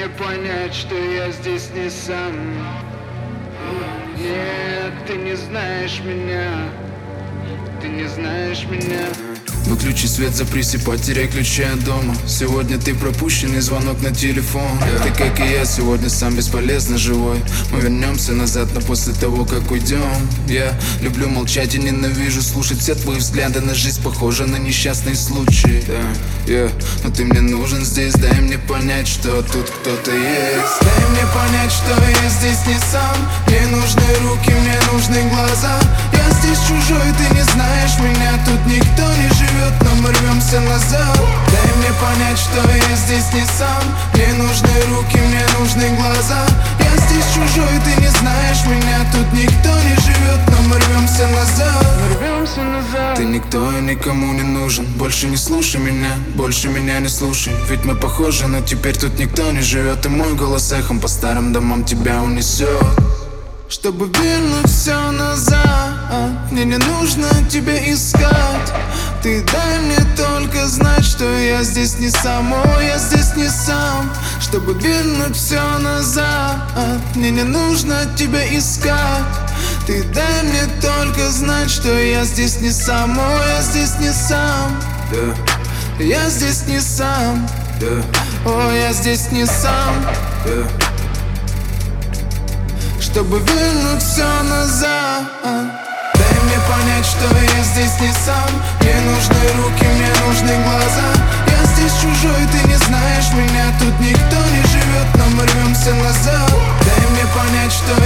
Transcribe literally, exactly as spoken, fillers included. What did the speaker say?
мне понять, что я здесь не сам. Нет, ты не знаешь меня. Ты не знаешь меня. Выключи свет, запрись и потеряй ключи от дома. Сегодня ты пропущенный звонок на телефон. Ты, как и я, сегодня сам бесполезно живой. Мы вернемся назад, но после того, как уйдем. Я люблю молчать и ненавижу слушать все твои взгляды на жизнь, похожи на несчастный случай. Да, yeah. Но ты мне нужен здесь, дай мне понять, что тут кто-то есть. Дай мне понять, что я здесь не сам. Мне нужны руки, мне нужны глаза. Я здесь чужой, ты не знаешь меня. Тут никто не живет, но мы рвемся назад. Дай мне понять, что я здесь не сам. Мне нужны руки, мне нужны глаза. Я здесь чужой, ты не знаешь меня. Тут никто не живет, но мы рвемся назад. Мы рвемся назад. Ты никто и никому не нужен. Больше не слушай меня, больше меня не слушай. Ведь мы похожи, но теперь тут никто не живет. И мой голос эхом по старым домам тебя унесет. Чтобы вернуть все назад, мне не нужно тебя искать. Ты дай мне только знать, что я здесь не сам. О, я здесь не сам. Чтобы вернуть все назад, мне не нужно тебя искать. Ты дай мне только знать, что я здесь не сам. О, я здесь не сам. Yeah. Я здесь не сам. Yeah. О, я здесь не сам. Yeah. Чтобы вернуть все назад, дай мне понять, что я здесь не сам. Мне нужны руки, мне нужны глаза. Я здесь чужой, ты не знаешь меня. Тут никто не живет, но мы рвемся назад. Дай мне понять, что